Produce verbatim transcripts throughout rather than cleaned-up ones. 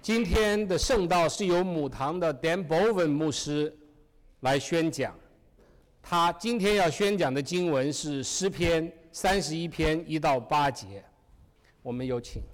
今天的圣道是由母堂的 Dan Bowen 牧师来宣讲，他今天要宣讲的经文是诗篇三十一篇一到八节，我们有请。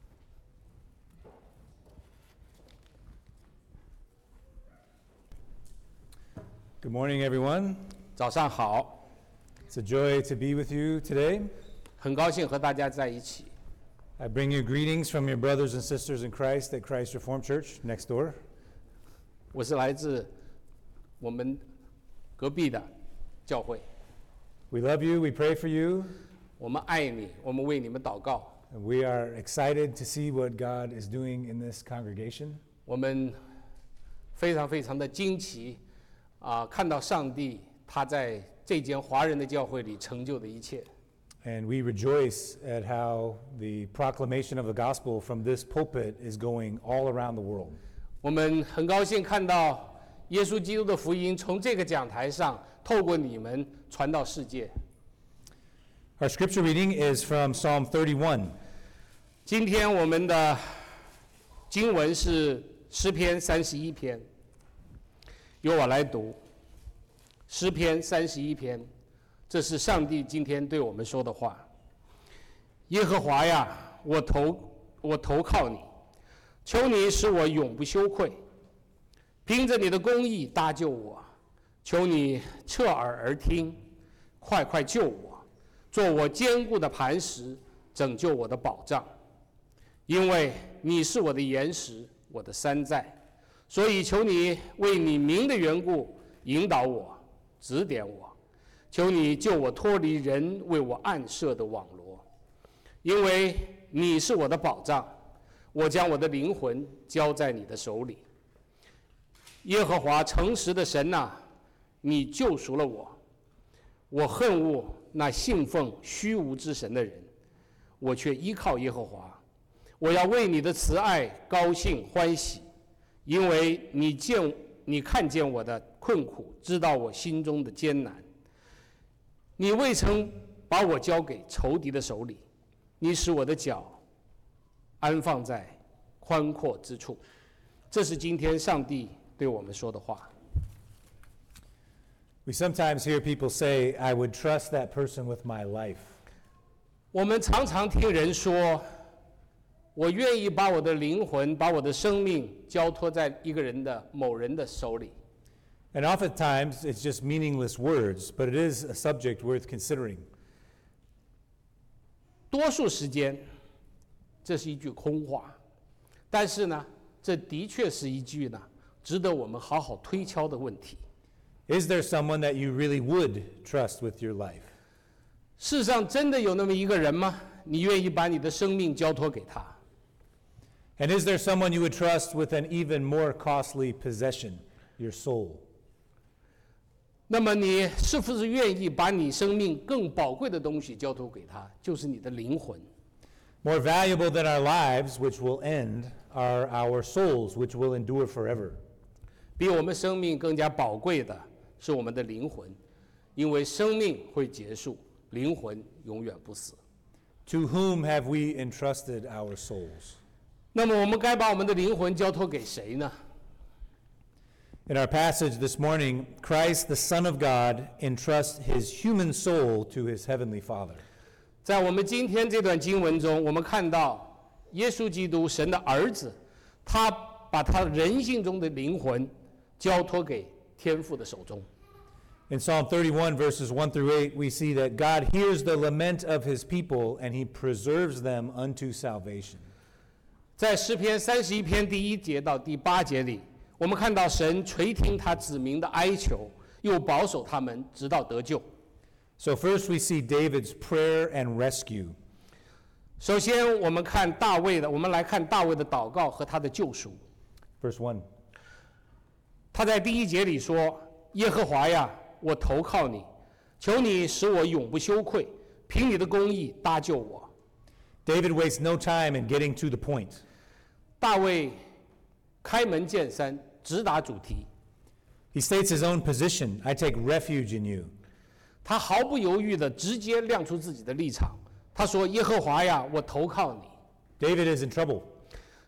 Good morning, everyone. 早上好， It's a joy to be with you today. 很高兴和大家在一起。 I bring you greetings from your brothers and sisters in Christ at Christ Reformed Church next door. 我是来自我们隔壁的教会。 We love you, we pray for you, 我们爱你，我们为你们祷告。 and we are excited to see what God is doing in this congregation. 我们非常非常的惊奇啊、看到上帝他在这间华人的教会里成就的一切。 And we rejoice at how the proclamation of the gospel from this pulpit is going all around the world. 我们很高兴看到耶稣基督的福音从这个讲台上透过你们传到世界。 Our scripture reading is from Psalm thirty-one. 今天我们的经文是诗篇三十一篇，由我来读。诗篇三十一篇，这是上帝今天对我们说的话。耶和华呀，我投我投靠你，求你使我永不羞愧，凭着你的公义搭救我，求你侧耳而听，快快救我，做我坚固的磐石，拯救我的保障。因为你是我的岩石，我的山寨，所以求你为你名的缘故引导我，指点我，求你救我脱离人为我暗设的网罗。因为你是我的保障，我将我的灵魂交在你的手里。耶和华诚实的神哪、啊，你救赎了我。我恨恶那信奉虚无之神的人，我却依靠耶和华。我要为你的慈爱高兴欢喜，因为你见你看见我的困苦，知道我心中的艰难。你未曾把我交给仇敌的手里，你使我的脚安放在宽阔之处。这是今天上帝对我们说的话。 We sometimes hear people say, I would trust that person with my life. 我们常常听人说，我愿意把我的灵魂、把我的生命交托在一个人的某人的手里。 And oftentimes it's just meaningless words, but it is a subject worth considering. 多数时间，这是一句空话，但是呢，这的确是一句呢，值得我们好好推敲的问题。 Is there someone that you really would trust with your life? 世上真的有那么一个人吗？你愿意把你的生命交托给他？ And is there someone you would trust with an even more costly possession, your soul? 那么你是不是愿意把你生命更宝贵的东西交托给他？就是你的灵魂。 More valuable than our lives, which will end, are our souls, which will endure forever. 比我们生命更加宝贵的是我们的灵魂，因为生命会结束，灵魂永远不死。 To whom have we entrusted our souls? 那么我们该把我们的灵魂交托给谁呢？ In our passage this morning, Christ, the Son of God, entrusts his human soul to his heavenly Father. 在我们今天这段经文中，我们看到耶稣基督神的儿子，他把他人性中的灵魂交托给天父的手中。 In Psalm thirty-one, verses one through eight, we see that God hears the lament of his people and he preserves them unto salvation. 在诗篇三十一篇第一节到第八节里，我们看到神垂听他子民的哀求，又保守他们直到得救。 So first we see David's prayer and rescue. 首先，我们看大卫的，我们来看大卫的祷告和他的救赎。 Verse one. 他在第一节里说：“耶和华呀，我投靠你，求你使我永不羞愧，凭你的公义搭救我。” David wastes no time in getting to the point. 大卫开门见山，直达主题。 He states his own position, I take refuge in you. 他毫不犹豫地直接亮出自己的立场。他说：“耶和华呀，我投靠你。” David is in trouble.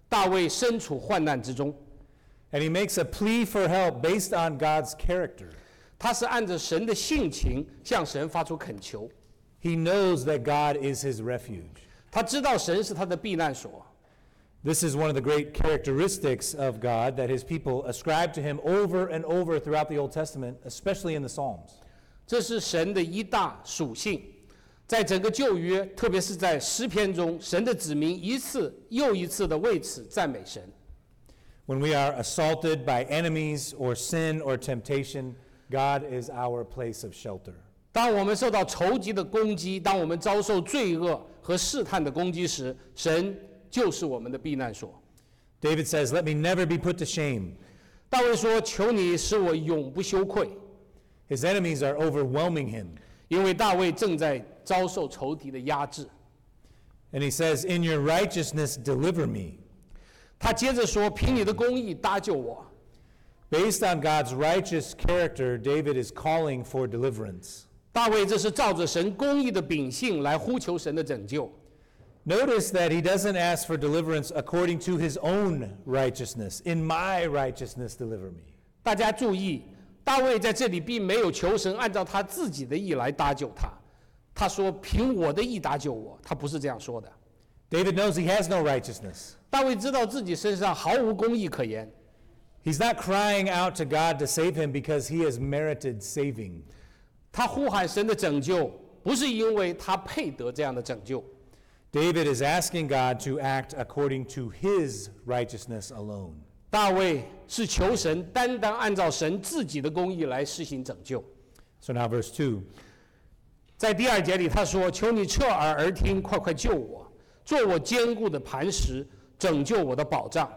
大卫身处患难之中， And he makes a plea for help based on God's character. 他是按着神的性情向神发出恳求。 He knows that God is his refuge. 他知道神是他的避难所。 This is one of the great characteristics of God that his people ascribe to him over and over throughout the Old Testament, especially in the Psalms. 这是神的一大属性，在整个旧约，特别是在诗篇中，神的子民一次又一次的为此赞美神。 When we are assaulted by enemies or sin or temptation, God is our place of shelter. 当我们受到仇敌的攻击，当我们遭受罪恶和试探的攻击时，神就是我们的避难所。 David says, "Let me never be put to shame." 大卫说：“求你使我永不羞愧。” His enemies are overwhelming him. 因为大卫正在遭受仇敌的压制。 And he says, "In your righteousness, deliver me." 他接着说：“凭你的公义搭救我。” Based on God's righteous character, David is calling for deliverance. 大卫这是照着神公义的秉性来呼求神的拯救。 Notice that he doesn't ask for deliverance according to his own righteousness. In my righteousness, deliver me. 大家注意，大卫在这里并没有求神按照他自己的意来搭救他。他说：“凭我的义搭救我。”他不是这样说的。 David knows he has no righteousness. 大卫知道自己身上毫无公义可言。 He's not crying out to God to save him because he has merited saving. 他呼喊神的拯救，不是因为他配得这样的拯救。 David is asking God to act according to his righteousness alone. 大卫是求神单单按照神自己的公义来施行拯救。 So now verse two. 在第二节里，他说：“求你侧耳而听，快快救我，做我坚固的磐石，拯救我的保障。”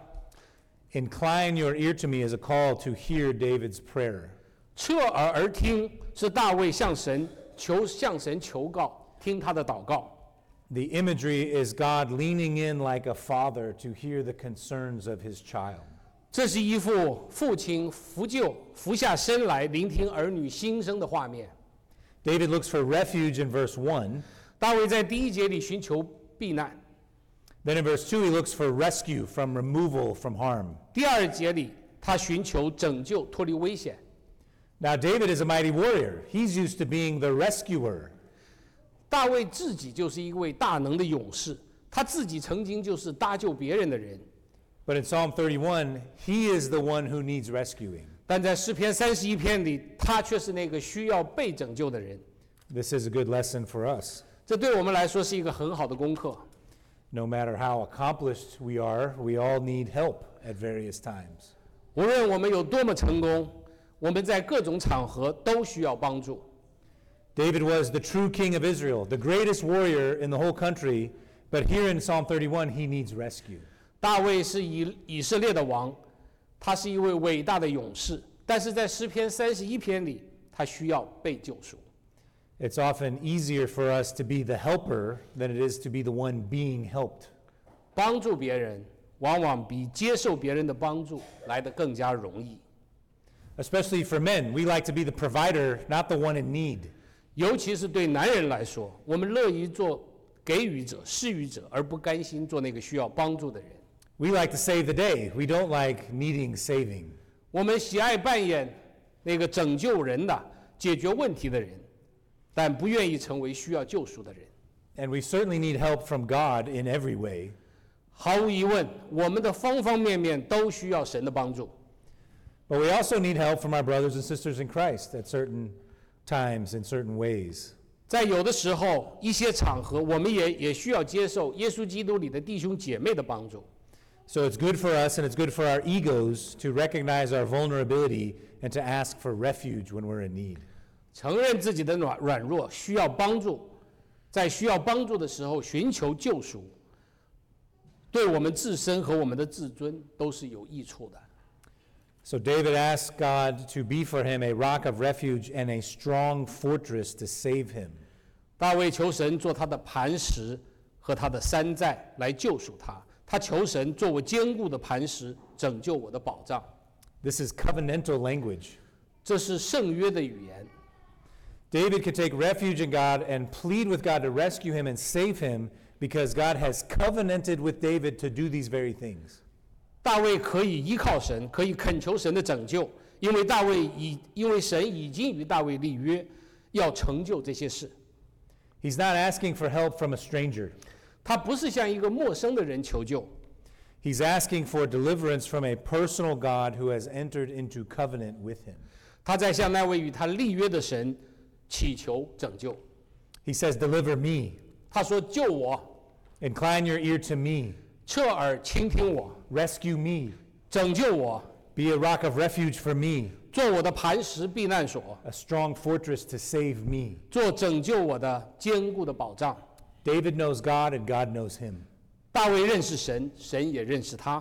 Incline your ear to me is a call to hear David's prayer. 侧耳而听是大卫向神求向神求告，听他的祷告。 The imagery is God leaning in like a father to hear the concerns of his child. 这是一幅父亲扶救俯下身来聆听儿女心声的画面。 David looks for refuge in verse one. 大卫在第一节里寻求避难， Then in verse two, he looks for rescue from removal from harm. 第二节里他寻求拯救脱离危险。 Now, David is a mighty warrior. He's used to being the rescuer. 大卫自己就是一位大能的勇士，他自己曾经就是搭救别人的人。 But in Psalm thirty-one, he is the one who needs rescuing. 但在诗篇三十一篇里，他却是那个需要被拯救的人。 This is a good lesson for us. 这对我们来说是一个很好的功课。 No matter how accomplished we are, we all need help at various times. 无论我们有多么成功，我们在各种场合都需要帮助。 David was the true king of Israel, the greatest warrior in the whole country, but here in Psalm thirty-one, he needs rescue. 大卫是以以色列的王，他是一位伟大的勇士，但是在诗篇三十一篇里，他需要被救赎。 It's often easier for us to be the helper than it is to be the one being helped. 帮助别人，往往比接受别人的帮助来得更加容易。 Especially for men, we like to be the provider, not the one in need. 尤其是对男人来说，我们乐于做给予者、施予者，而不甘心做那个需要帮助的人。 We like to save the day. We don't like needing saving. 我们喜爱扮演那个拯救人的、解决问题的人，但不愿意成为需要救赎的人。 And we certainly need help from God in every way. 毫无疑问，我们的方方面面都需要神的帮助。 But we also need help from our brothers and sisters in Christ at certain times, in certain ways. 在有的时候、一些场合，我们也也需要接受耶稣基督里的弟兄姐妹的帮助。 So it's good for us and it's good for our egos to recognize our vulnerability and to ask for refuge when we're in need. 承认自己的软软弱，需要帮助，在需要帮助的时候寻求救赎，对我们自身和我们的自尊都是有益处的。 So David asks God to be for him a rock of refuge and a strong fortress to save him. 大卫求神做他的磐石和他的山寨来救赎他，他求神做我坚固的磐石，拯救我的保障。 This is covenantal language. 这是圣约的语言。 David could take refuge in God and plead with God to rescue him and save him because God has covenanted with David to do these very things. 大卫可以依靠神，可以恳求神的拯救，因为大卫已因为神已经与大卫立约，要成就这些事。 He's not asking for help from a stranger. 他不是向一个陌生的人求救， He's asking for deliverance from a personal God who has entered into covenant with him. 他在向那位与他立约的神祈求拯救。 He says, "Deliver me. 他说：“救我， Incline your ear to me. 侧耳倾听我， Rescue me. 拯救我， Be a rock of refuge for me, 做我的磐石避难所， a strong fortress to save me." 做拯救我的坚固的保障。” David knows God and God knows him. 大卫认识神，神也认识他。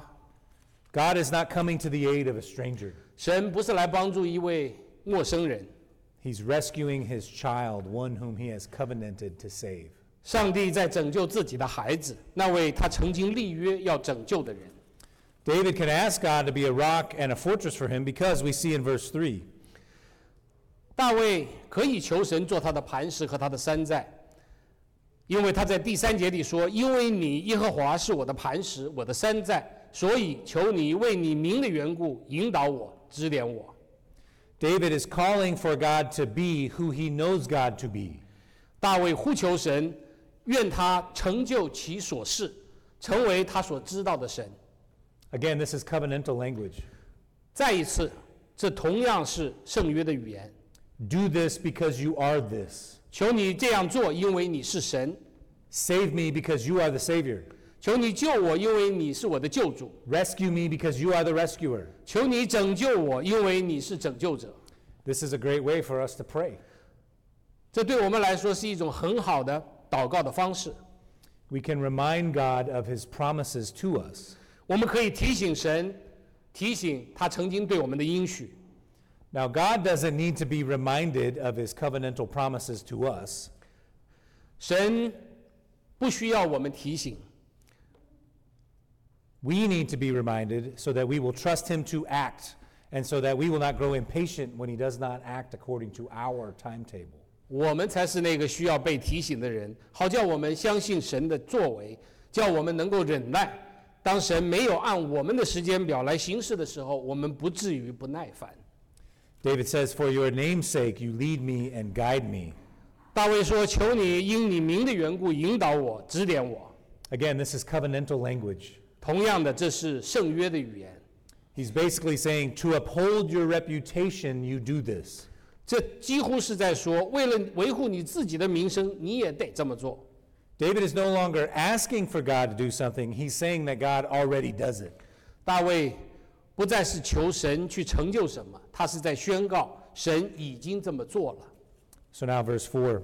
God is not coming to the aid of a stranger. 神不是来帮助一位陌生人， He's rescuing his child, one whom he has covenanted to save. 上帝在拯救自己的孩子，那位他曾经立约要拯救的人。 David can ask God to be a rock and a fortress for him because we see in verse three. 大卫可以求神做他的磐石和他的山寨，因为他在第三节里说：“因为你耶和华是我的磐石，我的山寨，所以求你为你名的缘故引导我，指点我。” David is calling for God to be who he knows God to be. 大卫呼求神，愿他成就其所事，成为他所知道的神。 Again, this is covenantal language. 再一次，这同样是圣约的语言。 Do this because you are this. 求你这样做，因为你是神； Save me because you are the Savior. 求你救我，因为你是我的救主； Rescue me because you are the rescuer. 求你拯救我，因为你是拯救者。 This is a great way for us to pray. 这对我们来说是一种很好的祷告的方式。 We can remind God of his promises to us. 我们可以提醒神，提醒他曾经对我们的应许。 Now, God doesn't need to be reminded of his covenantal promises to us. 神不需要我们提醒， We need to be reminded so that we will trust him to act and so that we will not grow impatient when he does not act according to our timetable. 我们才是那个需要被提醒的人，好叫我们相信神的作为，叫我们能够忍耐。当神没有按我们的时间表来行事的时候，我们不至于不耐烦。 David says, "For your name's sake, you lead me and guide me." 大卫说：“求你因你名的缘故引导我，指点我。” Again, this is covenantal language. 同样的，这是圣约的语言。 He's basically saying, to uphold your reputation, you do this. 这几乎是在说，为了维护你自己的名声，你也得这么做。 David is no longer asking for God to do something. He's saying that God already does it. 大卫不再是求神去成就什么，他是在宣告神已经这么做了。 So now verse four.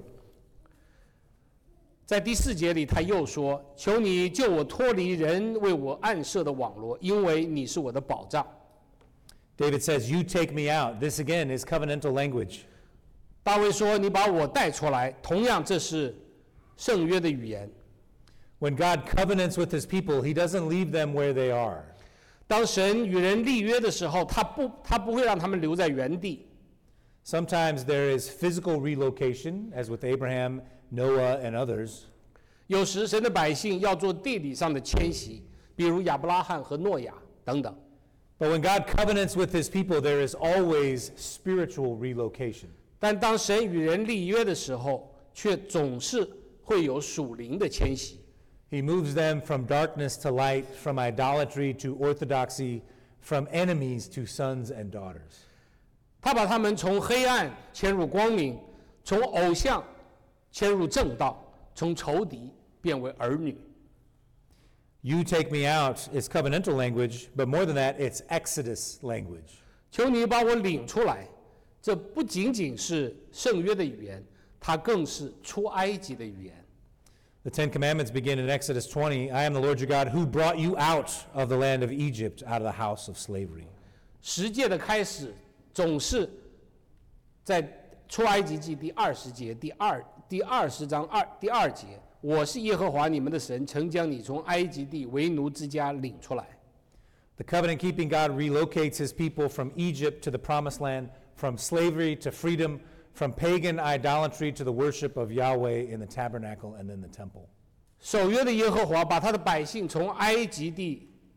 在第四节里，他又说：“求你救我脱离人为我暗设的网罗，因为你是我的保障。” David says, "You take me out." This again is covenantal language. 大卫说：“你把我带出来。”同样，这是圣约的语言。 When God covenants with his people, he doesn't leave them where they are. 当神与人立约的时候，他不，他不会让他们留在原地。 Sometimes there is physical relocation, as with Abraham, Noah, and others. 有时神的百姓要做地理上的迁徙，比如亚伯拉罕和诺亚等等。 But when God covenants with his people, there is always spiritual relocation. 但当神与人立约的时候，却总是会有属灵的迁徙。 He moves them from darkness to light, from idolatry to orthodoxy, from enemies to sons and daughters. 他把他们从黑暗迁入光明，从偶像迁入正道，从仇敌变为儿女。 You take me out is covenantal language, but more than that, it's Exodus language. 求你把我领出来，这不仅仅是圣约的语言，它更是出埃及的语言。 The Ten Commandments begin in Exodus twenty. I am the Lord your God who brought you out of the land of Egypt, out of the house of slavery. 十诫的开始总是在出埃及记第二十节第二第二十章二第二节。我是耶和华你们的神，曾将你从埃及地为奴之家领出来。 The covenant-keeping God relocates his people from Egypt to the promised land, from slavery to freedom, from pagan idolatry to the worship of Yahweh in the tabernacle and then the temple. 守约的耶和华把他的百姓从埃及地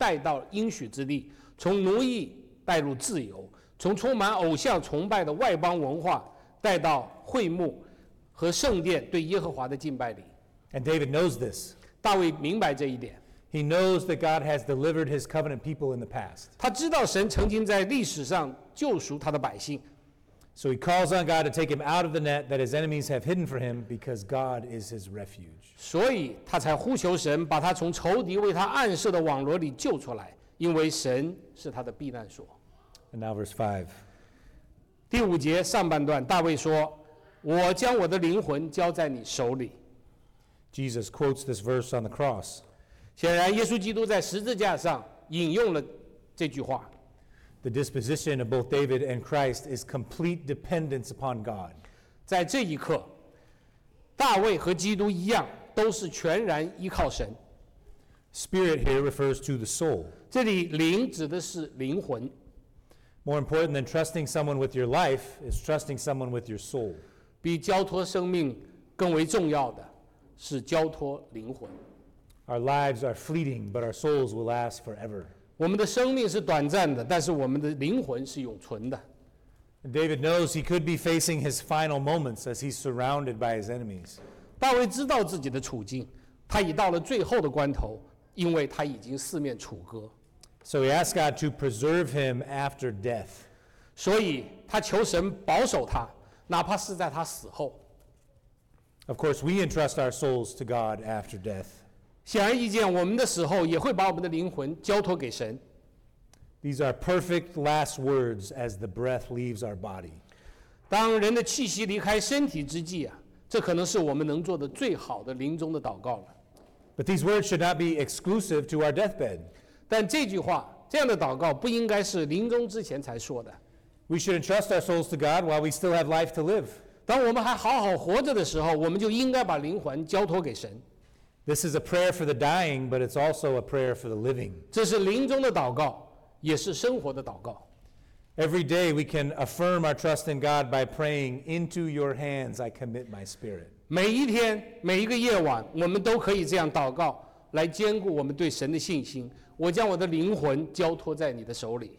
带到应许之地，从奴役带入自由，从充满偶像崇拜的外邦文化带到会幕和圣殿对耶和华的敬拜里。 And David knows this. 大卫明白这一点， He knows that God has delivered his covenant people in the past. 他知道神曾经在历史上救赎他的百姓， So he calls on God to take him out of the net that his enemies have hidden for him because God is his refuge. 所以他才呼求神把他从仇敌为他暗设的网罗里救出来，因为神是他的避难所。 And now verse five. 第五节上半段，大卫说：“我将我的灵魂交在你手里。” Jesus quotes this verse on the cross. 显然，耶稣基督在十字架上引用了这句话。 The disposition of both David and Christ is complete dependence upon God. 在这一刻，大卫和基督一样，都是全然依靠神。 Spirit here refers to the soul. 这里“灵”指的是灵魂。 More important than trusting someone with your life is trusting someone with your soul. 比交托生命更为重要的是交托灵魂。 Our lives are fleeting, but our souls will last forever. 我们的生命是短暂的，但是我们的灵魂是永存的。 And David knows he could be facing his final moments as he's surrounded by his enemies. 大卫知道自己的处境，他已到了最后的关头，因为他已经四面楚歌， So he asks God to preserve him after death. 所以他求神保守他，哪怕是在他死后。 Of course, we entrust our souls to God after death. 显而易见，我们的死后也会把我们的灵魂交托给神。 These are perfect last words as the breath leaves our body. 当人的气息离开身体之际啊，这可能是我们能做的最好的临终的祷告了。 But these words should not be exclusive to our deathbed. 但这句话，这样的祷告不应该是临终之前才说的。 We should entrust our souls to God while we still have life to live. 当我们还好好活着的时候，我们就应该把灵魂交托给神。 This is a prayer for the dying, but it's also a prayer for the living. 这是临终的祷告，也是生活的祷告。 Every day we can affirm our trust in God by praying, "Into your hands I commit my spirit." 每一天，每一个夜晚，我们都可以这样祷告，来兼顾我们对神的信心。我将我的灵魂交托在你的手里。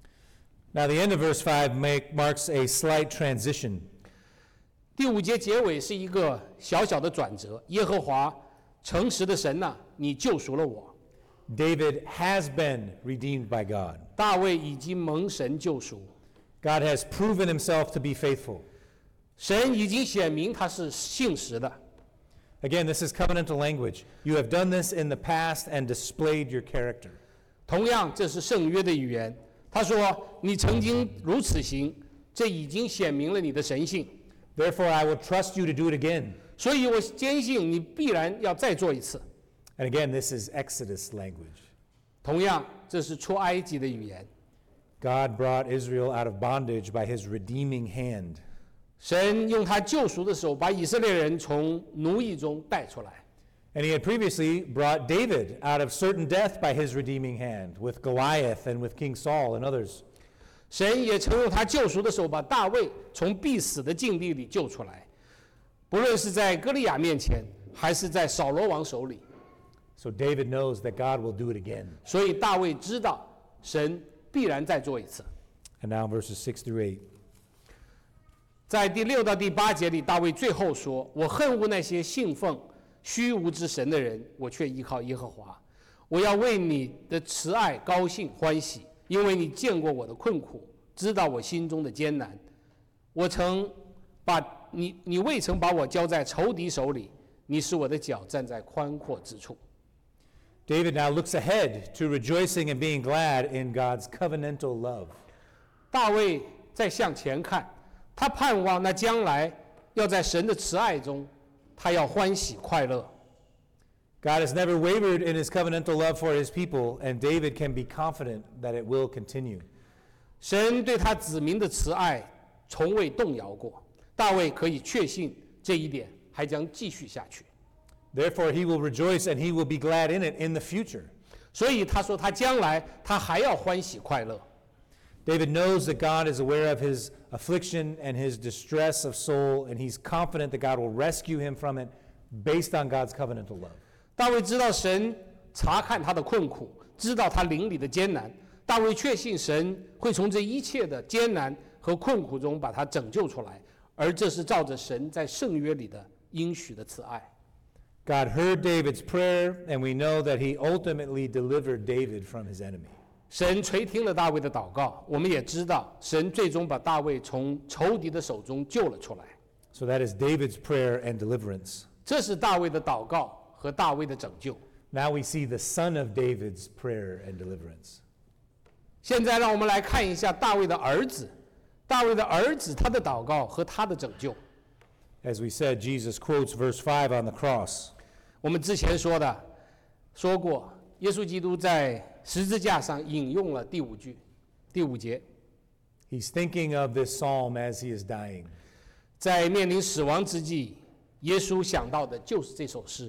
Now the end of verse five make, marks a slight transition. 第五节结尾是一个小小的转折。耶和华，诚实的神呐、啊，你救赎了我。 David has been redeemed by God. 大卫已经蒙神救赎， God has proven himself to be faithful. 神已经显明他是信实的。 Again, this is covenantal language. You have done this in the past and displayed your character. 同样，这是圣约的语言。他说：“你曾经如此行，这已经显明了你的神性。 Therefore, I will trust you to do it again. 所以我坚信你必然要再做一次。 And again, this is Exodus language. 同样，这是出埃及的语言。 God brought Israel out of bondage by his redeeming hand. 神用他救赎的手，把以色列人从奴役中带出来。 And he had previously brought David out of certain death by his redeeming hand, with Goliath and with King Saul and others. 神也曾用他救赎的手，把大卫从必死的境地里救出来，不论是在歌利亚面前，还是在扫罗王手里。 So David knows that God will do it again. 所以大卫知道，神必然再做一次。 And now verses six through eight. 在第六到第八节里，大卫最后说：“我恨恶那些信奉虚无之神的人，我却依靠耶和华。我要为你的慈爱高兴欢喜，因为你见过我的困苦，知道我心中的艰难。我曾把你，你未曾把我交在仇敌手里，你使我的脚站在宽阔之处。” David now looks ahead to rejoicing and being glad in God's covenantal love. 大卫在向前看，他盼望那将来要在神的慈爱中，他要欢喜快乐。 God has never wavered in his covenantal love for his people, and David can be confident that it will continue. 神对他子民的慈爱从未动摇过，大卫可以确信这一点还将继续下去。 Therefore, he will rejoice and he will be glad in it in the future. 所以他说他将来他还要欢喜快乐。 David knows that God is aware of his affliction and his distress of soul, and he's confident that God will rescue him from it based on God's covenantal love. 大卫知道神查看他的困苦， 知道他灵里的艰难。大卫确信神会从这一切的艰难和困苦中把他拯救出来，而这是照着神在圣约里的应许的慈爱。 God heard David's prayer, and we know that he ultimately delivered David from his enemy. 神垂听了大卫的祷告，我们也知道神最终把大卫从仇敌的手中救了出来。 So that is David's prayer and deliverance. 这是大卫的祷告和大卫的拯救。 Now we see the son of David's prayer and deliverance. 现在让我们来看一下大卫的儿子，大卫的儿子他的祷告和他的拯救。 As we said, Jesus quotes verse five on the cross. 我们之前说的说过，耶稣基督在十字架上引用了第五句，第五节。 He's thinking of this psalm as he is dying. 在面临死亡之际，耶稣想到的就是这首诗。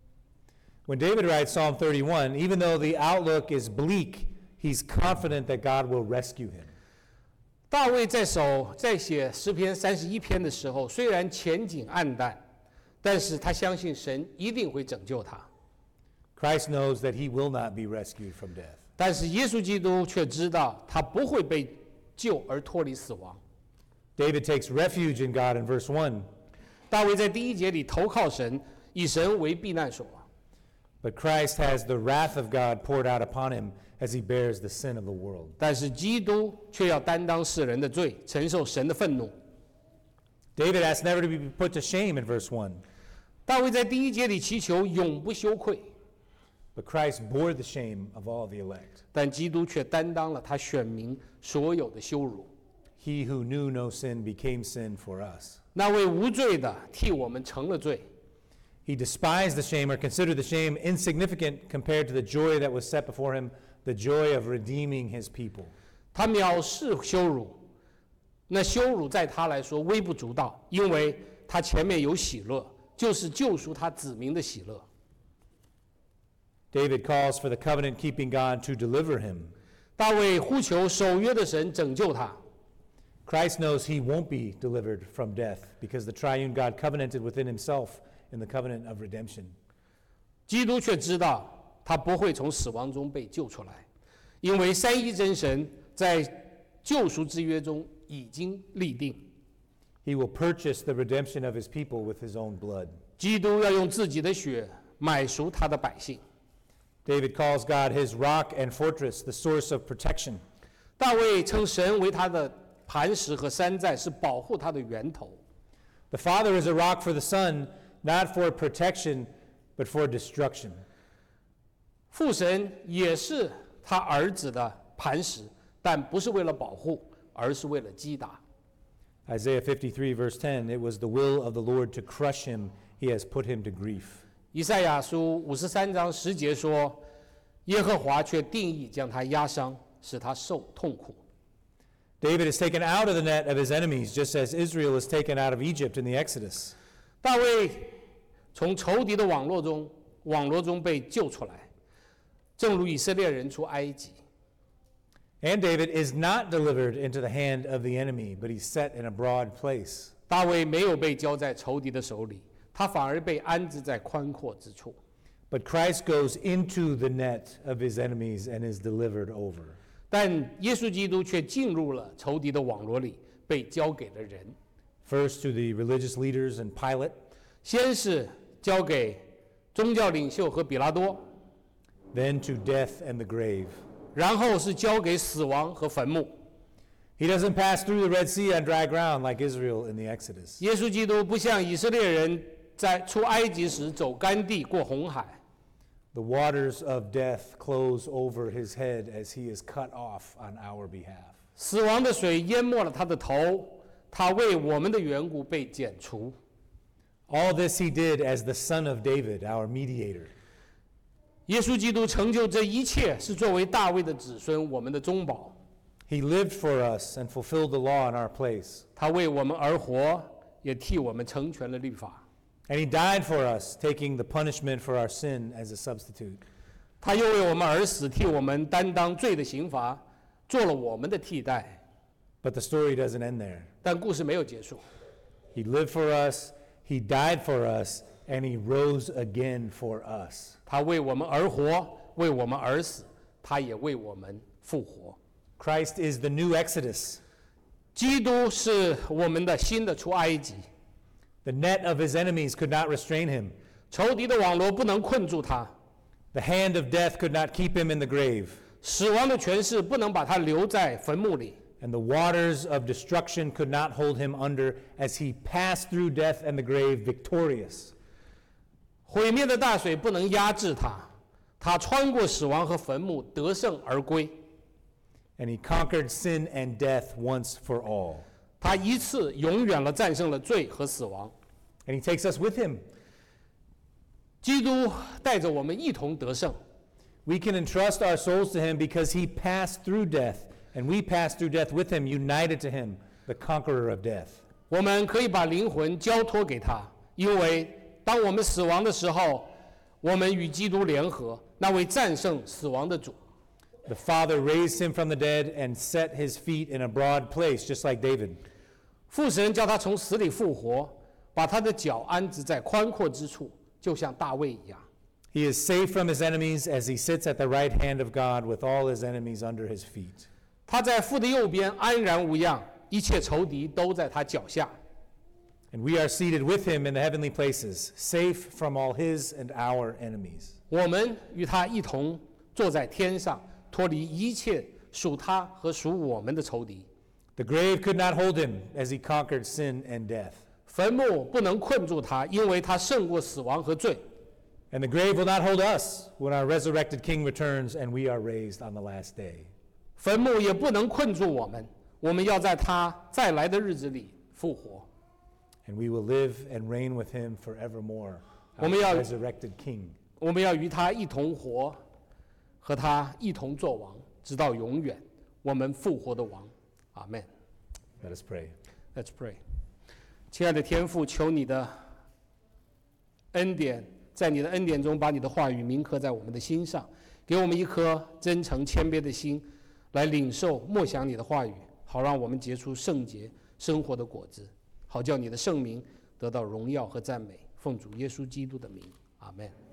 When David writes Psalm thirty-one, even though the outlook is bleak, he's confident that God will rescue him. 大卫在手在写诗篇三十一篇的时候，虽然前景暗淡，但是他相信神一定会拯救他。 Christ knows that he will not be rescued from death. 但是耶稣基督却知道他不会被救而脱离死亡。 David takes refuge in God in verse one. 大卫在第一节里投靠神，以神为避难所。 But Christ has the wrath of God poured out upon him as he bears the sin of the world. 但是基督却要担当世人的罪，承受神的愤怒。 David asks never to be put to shame in verse one. 大卫在第一节里祈求永不羞愧， But Christ bore the shame of all the elect. 但基督却担当了他选民所有的羞辱。 He who knew no sin became sin for us. 那位无罪的替我们成了罪。 He despised the shame or considered the shame insignificant compared to the joy that was set before him, the joy of redeeming his people. 他藐视羞辱，那羞辱在他来说微不足道，因为他前面有喜乐，就是救赎他子民的喜乐。 David calls for the covenant-keeping God to deliver him. 大卫呼求守约的神拯救他。 Christ knows he won't be delivered from death because the triune God covenanted within himself in the covenant of redemption. 基督却知道他不会从死亡中被救出来，因为三一真神在救赎之约中已经立定， He will purchase the redemption of his people with his own blood. 基督要用自己的血买赎他的百姓。 David calls God his rock and fortress, the source of protection. 大卫称神为他的磐石和山寨，是保护他的源头。 The Father is a rock for the Son, not for protection, but for destruction. 父神也是他儿子的磐石，但不是为了保护，而是为了击打。 Isaiah fifty-three, verse ten, it was the will of the Lord to crush him. He has put him to grief. 以赛亚书五十三章十节说：“耶和华却定义将他压伤，使他受痛苦。” David is taken out of the net of his enemies, just as Israel is taken out of Egypt in the Exodus. 大卫从仇敌的网络中网络中被救出来，正如以色列人出埃及。 And David is not delivered into the hand of the enemy, but he's set in a broad place. 大卫没有被交在仇敌的手里，他反而被安置在宽阔之处。 But Christ goes into the net of his enemies and is delivered over. 但耶稣基督却进入了仇敌的网络里，被交给了人。 First to the religious leaders and Pilate, 先是交给宗教领袖和比拉多， then to death and the grave. 然后是交给死亡和坟墓。 He doesn't pass through the Red Sea on dry ground like Israel in the Exodus. 耶稣基督不像以色列人在出埃及时走干地过红海。 The waters of death close over his head as he is cut off on our behalf. 死亡的水淹没了他的头，他为我们的缘故被剪除。 All this he did as the son of David, our mediator. 耶稣基督成就这一切，是作为大卫的子孙，我们的中保。 He lived for us and fulfilled the law in our place. 他为我们而活，也替我们成全了律法。 And he died for us, taking the punishment for our sin as a substitute. 他又为我们而死，替我们担当罪的刑罚，做了我们的替代。 But the story doesn't end there. 但故事没有结束。 He lived for us, he died for us, and he rose again for us. 他为我们而活，为我们而死， 他也为我们复活。 Christ is the new Exodus. 基督是我们的新的出埃及， The net of his enemies could not restrain him. 仇敌的网罗不能困住他， The hand of death could not keep him in the grave. 死亡的权势不能把他留在坟墓里。 And the waters of destruction could not hold him under as he passed through death and the grave victorious. 毁灭的大水不能压制他，他穿过死亡和坟墓，得胜而归。 And he conquered sin and death once for all. 他一次永远了战胜了罪和死亡。 And he takes us with him. 基督带着我们一同得胜。 We can entrust our souls to him because he passed through death, and we pass through death with him, united to him, the conqueror of death. 我们可以把灵魂交托给他，因为当我们死亡的时候，我们与基督联合，那位战胜死亡的主。 The Father raised him from the dead and set his feet in a broad place, just like David. 父神叫他从死里复活，把他的脚安置在宽阔之处，就像大卫一样。 He is saved from his enemies as he sits at the right hand of God with all his enemies under his feet. 他在父的右边安然无恙，一切仇敌都在他脚下。 And we are seated with him in the heavenly places, safe from all his and our enemies. 我们与他一同坐在天上，脱离一切属他和属我们的仇敌。 The grave could not hold him as he conquered sin and death. 坟墓不能困住他，因为他胜过死亡和罪。 And the grave will not hold us when our resurrected King returns and we are raised on the last day. 坟墓也不能困住我们，我们要在他再来的日子里复活。 And we will live and reign with him forevermore, 我 our 们要- resurrected King. 我们要与他一同活，和他一同作王，直到永远。我们复活的王，阿门。 Let us pray. Let's pray。亲爱的天父，求你的恩典，在你的恩典中，把你的话语铭刻在我们的心上，给我们一颗真诚谦卑的心，来领受默想你的话语，好让我们结出圣洁生活的果子，好叫你的圣名得到荣耀和赞美。奉主耶稣基督的名，阿门。